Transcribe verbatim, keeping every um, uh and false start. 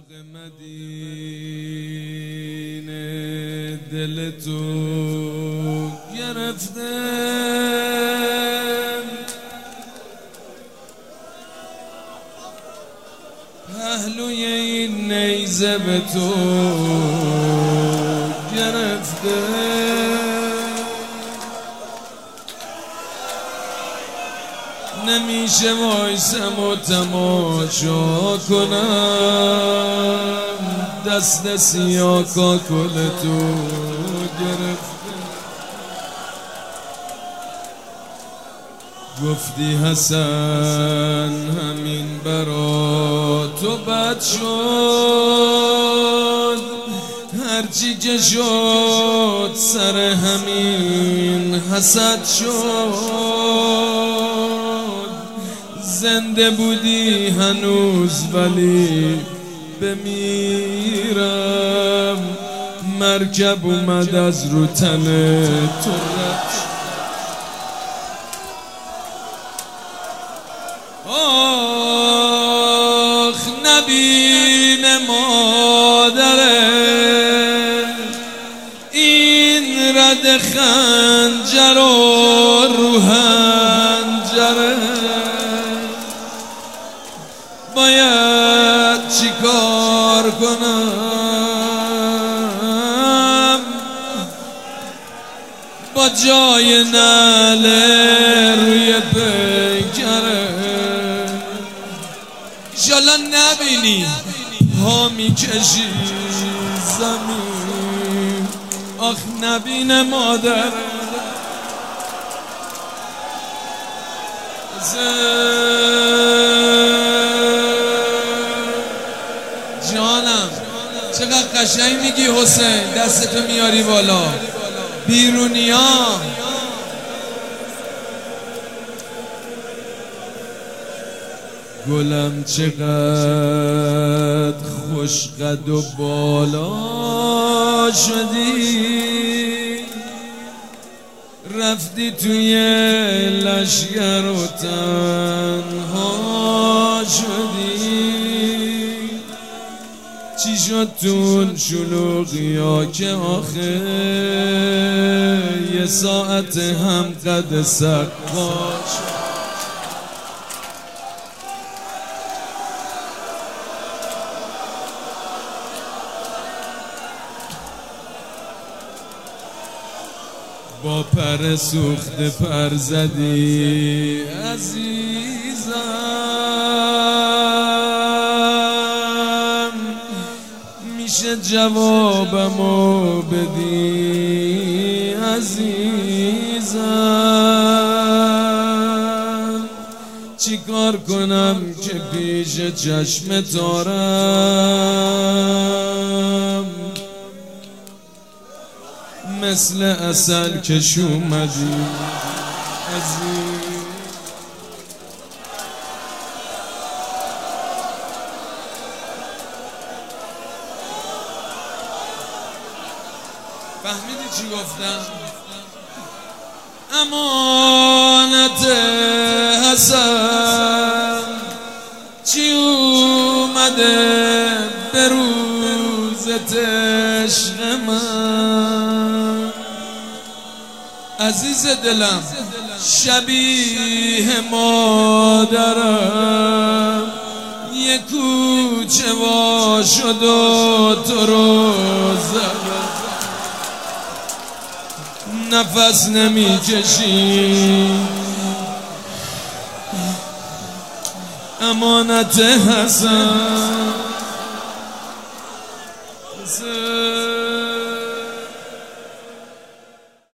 باغ مدینه دل تو گرفته، پهلوی این نیزه به تو گرفته. نمیشه وایسم و تماشا کنم، دست سیاه کاکل تو گرفته. گفتی حسن همین برا تو بد شد، هرچی که شد سر همین حسد شد. زنده بودی هنوز ولی بمیرم، مرکب اومد از رو تن تو رد. آخ نبین مادره این رد خنجر و رو حنجره، باید چی کار کنم با جای نعله روی پیکره. انشالله نبینی پا میکشی زمین، آخ نبین مادر جانم. چقدر قشنگ میگی حسین، دستتو میاری بالا. بیرونیا گلم چقدر خوش قد و بالا شدی، رفتی توی لشگر و تنها شدی. چی شد تون شلوغی ها که آخه یه ساعت هم قد سقا شد. با پر سوخته پر زدی عزیزم، میشه جوابمو بدی عزیزم. چی کار کنم که پیش چشم تارم مثل عسل کش اومدی عزیز. فهمیدی چی گفتم؟ امانت حسن چی اومده به روز عشق من. عزیز دلم شبیه مادرم، یه کوچه وا شد و تو رو زد، نفس نمی کشی. امانت حسن